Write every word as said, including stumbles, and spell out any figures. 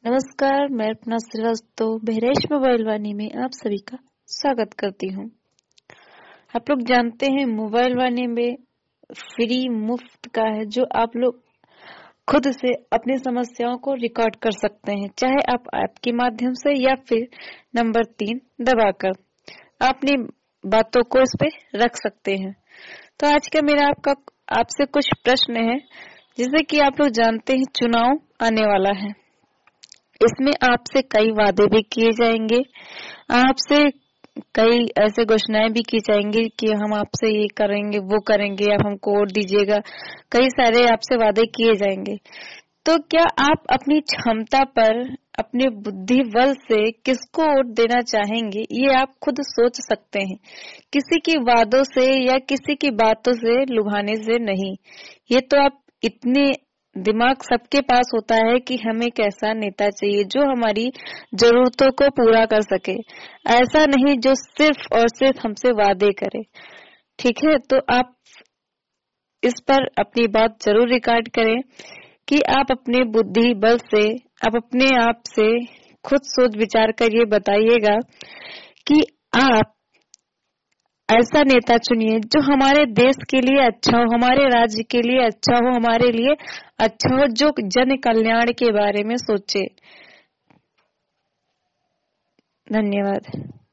नमस्कार, मैं अपना श्रीवास्तव बहरेश मोबाइल वाणी में आप सभी का स्वागत करती हूँ। आप लोग जानते हैं मोबाइल वाणी में फ्री मुफ्त का है जो आप लोग खुद से अपनी समस्याओं को रिकॉर्ड कर सकते हैं, चाहे आप ऐप के माध्यम से या फिर नंबर तीन दबाकर अपनी बातों को इस पे रख सकते हैं। तो आज का मेरा आपका आपसे कुछ प्रश्न है, जैसे कि आप लोग जानते हैं चुनाव आने वाला है। इसमें आपसे कई वादे भी किए जाएंगे, आपसे कई ऐसे घोषणाएं भी की जाएंगी कि हम आपसे ये करेंगे वो करेंगे, आप हमको वोट दीजिएगा। कई सारे आपसे वादे किए जाएंगे। तो क्या आप अपनी क्षमता पर अपने बुद्धि बल से किसको वोट देना चाहेंगे, ये आप खुद सोच सकते हैं। किसी की वादों से या किसी की बातों से लुभाने से नहीं। ये तो आप इतने दिमाग सबके पास होता है कि हमें कैसा नेता चाहिए जो हमारी जरूरतों को पूरा कर सके, ऐसा नहीं जो सिर्फ और सिर्फ हमसे वादे करे। ठीक है, तो आप इस पर अपनी बात जरूर रिकॉर्ड करें कि आप अपने बुद्धि बल से, आप अपने आप से खुद सोच विचार कर ये बताइएगा कि आप ऐसा नेता चुनिए जो हमारे देश के लिए अच्छा हो, हमारे राज्य के लिए अच्छा हो, हमारे लिए अच्छा हो, जो जन कल्याण के बारे में सोचे। धन्यवाद।